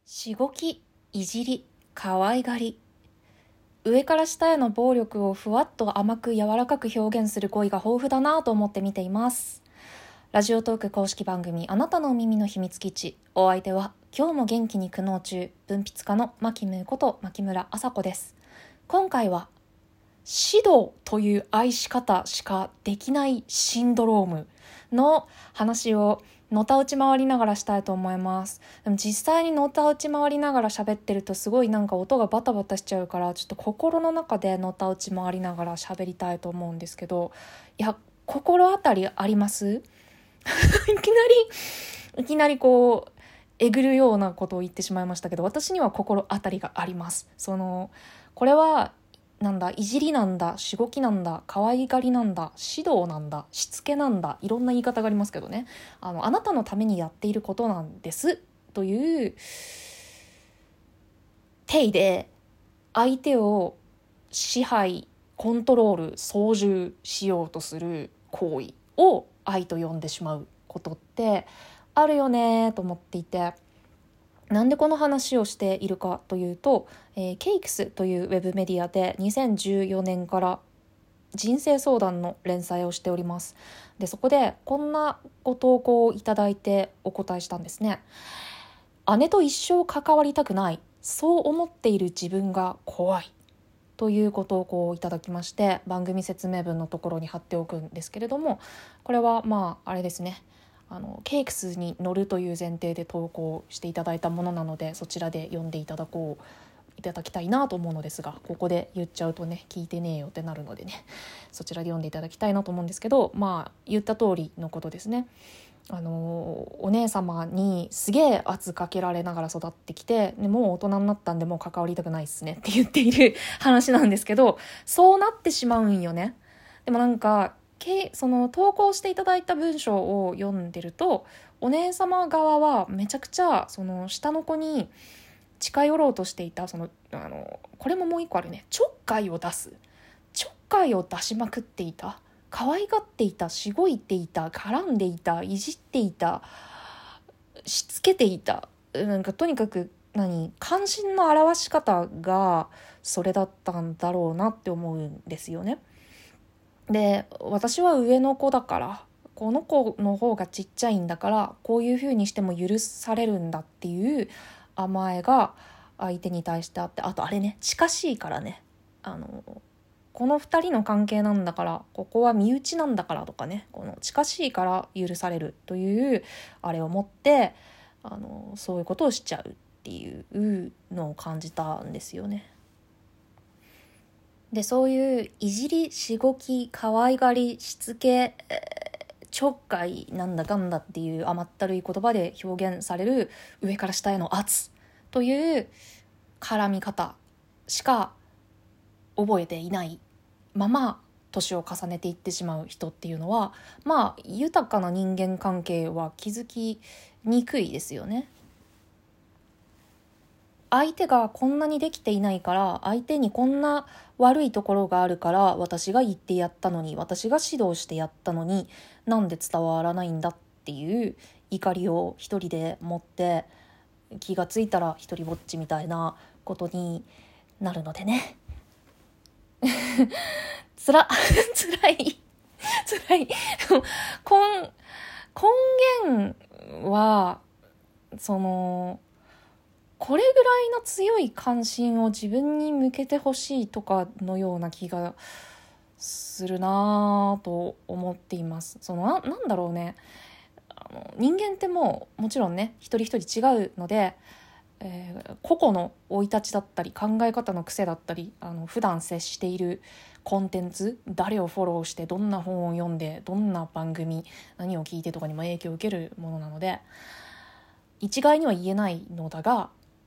しごき、いじり、可愛がり。上から下への暴力をふわっと甘く柔らかく表現する語彙が豊富だなと思って見ています。ラジオトーク公式番組あなたのお耳の秘密基地。お相手は今日も元気に苦悩中、文筆家の牧ムーこと牧村麻子です。今回は指導という愛し方しかできないシンドロームの話をのたうち回りながらしたいと思います。でも実際にのたうち回りながら喋ってるとすごいなんか音がバタバタしちゃうから、ちょっと心の中でのたうち回りながら喋りたいと思うんですけど、いや、心当たりありますいきなりこうえぐるようなことを言ってしまいましたけど、私には心当たりがあります。これはなんだ、いじりなんだ、しごきなんだ、可愛がりなんだ、指導なんだ、しつけなんだ、いろんな言い方がありますけどね、あなたのためにやっていることなんですという体で相手を支配、コントロール、操縦しようとする行為を愛と呼んでしまうことってあるよねと思っていて、なんでこの話をしているかというと、ケイクスというウェブメディアで2014年から人生相談の連載をしております。で、そこでこんなご投稿をいただいてお答えしたんですね。姉と一生関わりたくない、そう思っている自分が怖いというご投稿をいただきまして、番組説明文のところに貼っておくんですけれども、これはあれですね、ケイクスに乗るという前提で投稿していただいたものなので、そちらで読んでいただきたいなと思うのですが、ここで言っちゃうとね、聞いてねえよってなるのでね、そちらで読んでいただきたいなと思うんですけど、言った通りのことですね。お姉様にすげえ圧かけられながら育ってきて、でもう大人になったんでもう関わりたくないっすねって言っている話なんですけど、そうなってしまうんよね。でもなんかその投稿していただいた文章を読んでると、お姉様側はめちゃくちゃその下の子に近寄ろうとしていた、これももう一個あるね、ちょっかいを出しまくっていた、可愛がっていた、しごいていた、絡んでいた、いじっていた、しつけていた、なんかとにかく関心の表し方がそれだったんだろうなって思うんですよね。で、私は上の子だから、この子の方がちっちゃいんだからこういう風にしても許されるんだっていう甘えが相手に対してあって、あとあれね、近しいからね、この2人の関係なんだから、ここは身内なんだからとかね、この近しいから許されるというあれを持ってそういうことをしちゃうっていうのを感じたんですよね。で、そういういじり、しごき、可愛がり、しつけ、ちょっかいなんだかんだっていう甘ったるい言葉で表現される上から下への圧という絡み方しか覚えていないまま年を重ねていってしまう人っていうのは、豊かな人間関係は築きにくいですよね。相手がこんなにできていないから、相手にこんな悪いところがあるから、私が言ってやったのに、私が指導してやったのに、なんで伝わらないんだっていう怒りを一人で持って、気がついたら一人ぼっちみたいなことになるのでね。つらい根源はこれぐらいの強い関心を自分に向けてほしいとかのような気がするなぁと思っています。なんだろうね、人間ってもちろんね、一人一人違うので、個々の生い立ちだったり考え方の癖だったり、普段接しているコンテンツ、誰をフォローしてどんな本を読んでどんな番組何を聞いてとかにも影響を受けるものなので、一概には言えないのだが、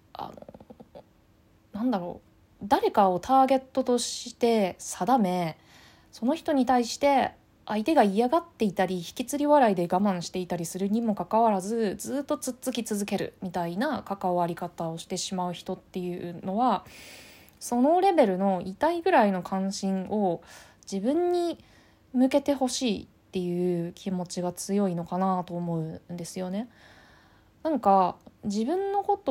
誰かをターゲットとして定め、その人に対して相手が嫌がっていたり引きつり笑いで我慢していたりするにもかかわらず、ずっとつっつき続けるみたいな関わり方をしてしまう人っていうのは、そのレベルの痛いぐらいの関心を自分に向けてほしいっていう気持ちが強いのかなと思うんですよね。自分のこと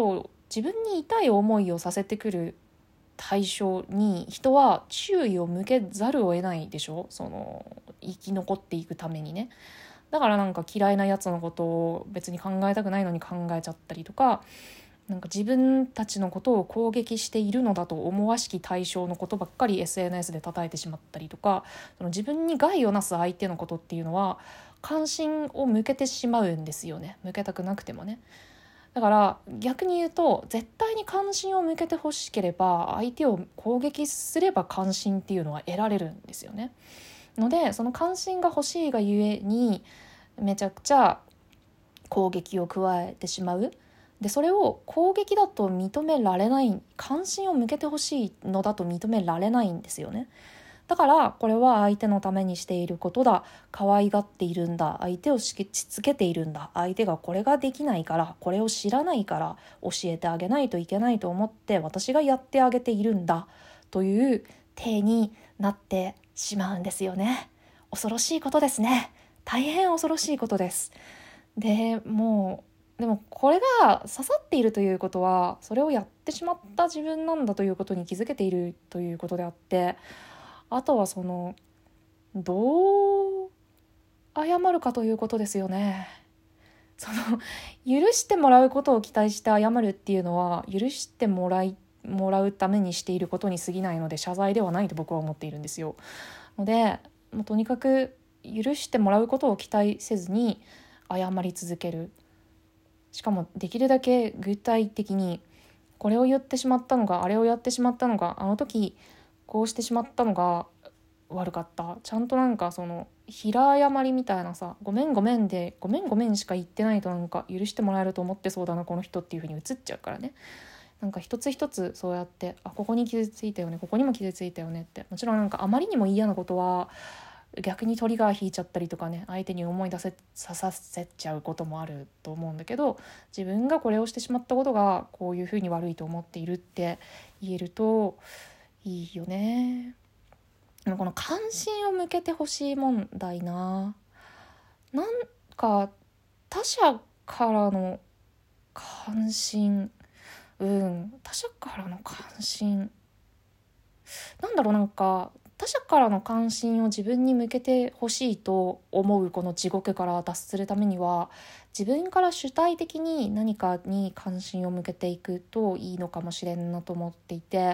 自分に痛い思いをさせてくる対象に人は注意を向けざるを得ないでしょ、その生き残っていくためにね。だからなんか嫌いなやつのことを別に考えたくないのに考えちゃったりとか、なんか自分たちのことを攻撃しているのだと思わしき対象のことばっかり SNS で叩いてしまったりとか、その自分に害をなす相手のことっていうのは関心を向けてしまうんですよね、向けたくなくてもね。だから逆に言うと、絶対に関心を向けてほしければ相手を攻撃すれば関心っていうのは得られるんですよね。のでその関心が欲しいがゆえにめちゃくちゃ攻撃を加えてしまう。でそれを攻撃だと認められない、関心を向けてほしいのだと認められないんですよね。だからこれは相手のためにしていることだ、可愛がっているんだ、相手をしつけているんだ、相手がこれができないからこれを知らないから教えてあげないといけないと思って私がやってあげているんだという体になってしまうんですよね。恐ろしいことですね。大変恐ろしいことです。でもこれが刺さっているということはそれをやってしまった自分なんだということに気づけているということであって、あとはそのどう謝るかということですよね。その許してもらうことを期待して謝るっていうのは許してもらうためにしていることに過ぎないので謝罪ではないと僕は思っているんですよ。のでもうとにかく許してもらうことを期待せずに謝り続ける。しかもできるだけ具体的にこれを言ってしまったのが、あれをやってしまったのが、あの時こうしてしまったのが悪かった、ちゃんとなんかその平謝りみたいなさ、ごめんごめんでごめんごめんしか言ってないとなんか許してもらえると思ってそうだなこの人っていう風に映っちゃうからね。なんか一つ一つそうやってここに傷ついたよね、ここにも傷ついたよねって、もちろんなんかあまりにも嫌なことは逆にトリガー引いちゃったりとかね、相手に思いさせちゃうこともあると思うんだけど、自分がこれをしてしまったことがこういうふうに悪いと思っているって言えるといいよね。この関心を向けてほしい問題なんか他者からの関心、他者からの関心なんか他者からの関心を自分に向けてほしいと思うこの地獄から脱するためには自分から主体的に何かに関心を向けていくといいのかもしれんなと思っていて、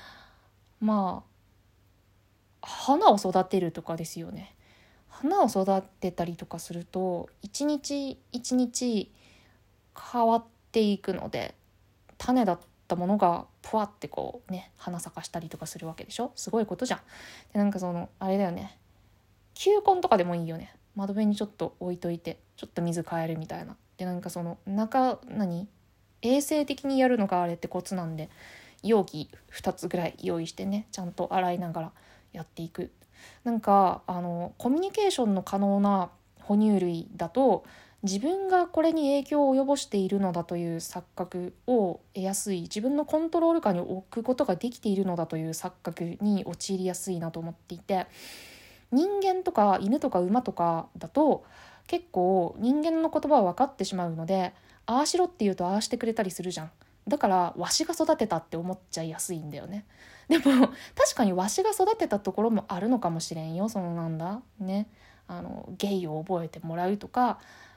花を育てるとかですよね。花を育てたりとかすると一日一日変わっていくので、種だったものがぷわってこうね花咲かしたりとかするわけでしょ。すごいことじゃん。でなんかそのあれだよね、球根とかでもいいよね。窓辺にちょっと置いといてちょっと水変えるみたいな。でなんかその衛生的にやるのがあれってコツなんで、容器2つぐらい用意してね、ちゃんと洗いながらやっていく。なんかコミュニケーションの可能な哺乳類だと自分がこれに影響を及ぼしているのだという錯覚を得やすい、自分のコントロール下に置くことができているのだという錯覚に陥りやすいなと思っていて、人間とか犬とか馬とかだと結構人間の言葉は分かってしまうので、ああしろって言うとああしてくれたりするじゃん。だからわしが育てたって思っちゃいやすいんだよね。でも確かにわしが育てたところもあるのかもしれんよ。そのゲイを覚えてもらうとか、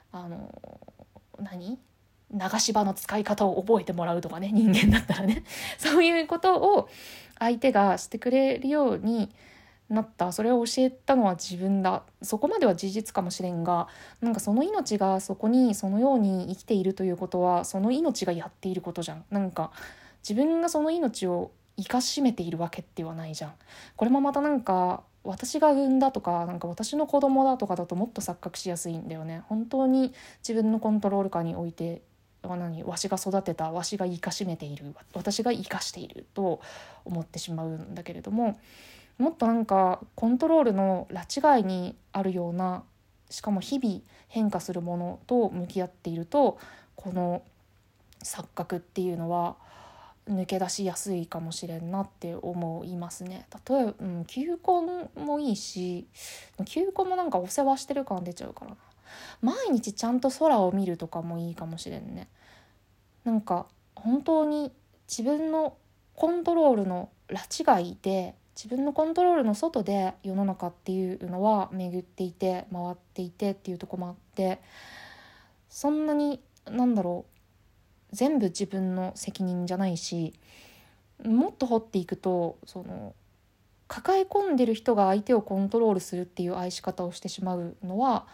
流し場の使い方を覚えてもらうとかね、人間だったらねそういうことを相手がしてくれるようになった、それを教えたのは自分だ、そこまでは事実かもしれんが、なんかその命がそこにそのように生きているということはその命がやっていることじゃん。なんか自分がその命を生かしめているわけではないじゃん。これもまたなんか私が産んだとか、なんか私の子供だとかだともっと錯覚しやすいんだよね。本当に自分のコントロール下においてわしが育てた、わしが生かしめている、私が生かしていると思ってしまうんだけれども、もっとなんかコントロールの拉致外にあるような、しかも日々変化するものと向き合っているとこの錯覚っていうのは抜け出しやすいかもしれんなって思いますね。例えば、球根もいいし、球根もなんかお世話してる感出ちゃうからな。毎日ちゃんと空を見るとかもいいかもしれんね。なんか本当に自分のコントロールの拉致外で、自分のコントロールの外で世の中っていうのは巡っていて回っていてっていうところもあって、そんなに全部自分の責任じゃないし、もっと掘っていくと抱え込んでる人が相手をコントロールするっていう愛し方をしてしまうのは、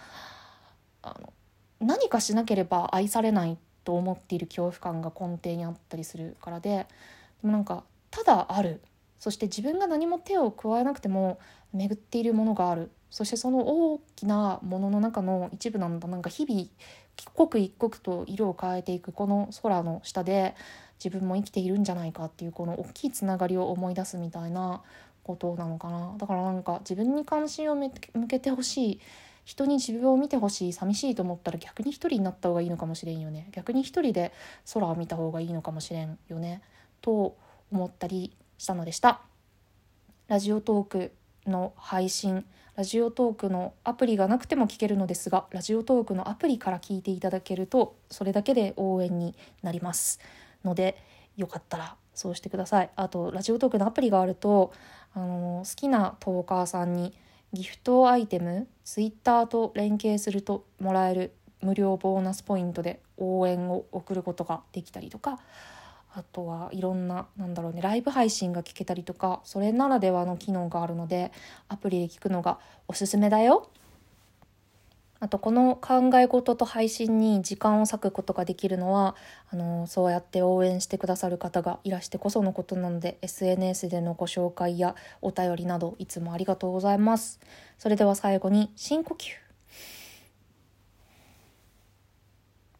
何かしなければ愛されないと思っている恐怖感が根底にあったりするからで、でもただある、そして自分が何も手を加えなくても巡っているものがある、そしてその大きなものの中の一部なんだ、日々刻一刻と色を変えていくこの空の下で自分も生きているんじゃないかっていう、この大きいつながりを思い出すみたいなことなのかな。だから自分に関心を向けてほしい、人に自分を見てほしい、寂しいと思ったら逆に一人になった方がいいのかもしれんよね。逆に一人で空を見た方がいいのかもしれんよねと思ったりしたのでした。ラジオトークの配信、ラジオトークのアプリがなくても聞けるのですが、ラジオトークのアプリから聞いていただけるとそれだけで応援になりますので、よかったらそうしてください。あとラジオトークのアプリがあると好きなトーカーさんにギフトアイテム、ツイッターと連携するともらえる無料ボーナスポイントで応援を送ることができたりとか、あとはいろんなライブ配信が聞けたりとか、それならではの機能があるのでアプリで聞くのがおすすめだよ。あとこの考え事と配信に時間を割くことができるのはそうやって応援してくださる方がいらしてこそのことなので、 SNS でのご紹介やお便りなどいつもありがとうございます。それでは最後に深呼吸。